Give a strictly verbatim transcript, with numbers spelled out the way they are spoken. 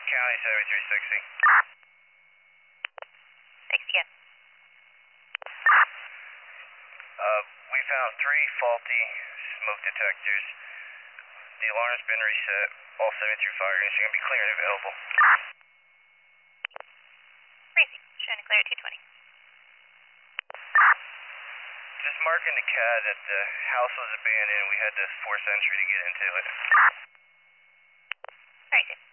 County seventy-three sixty. Thanks again. Uh, we found three faulty smoke detectors. The alarm's been reset. All seventy-three fire units are going to be clear and available. Racing, showing a clear at two twenty. Just marking the C A D that the house was abandoned and we had to force entry to get into it. Racing.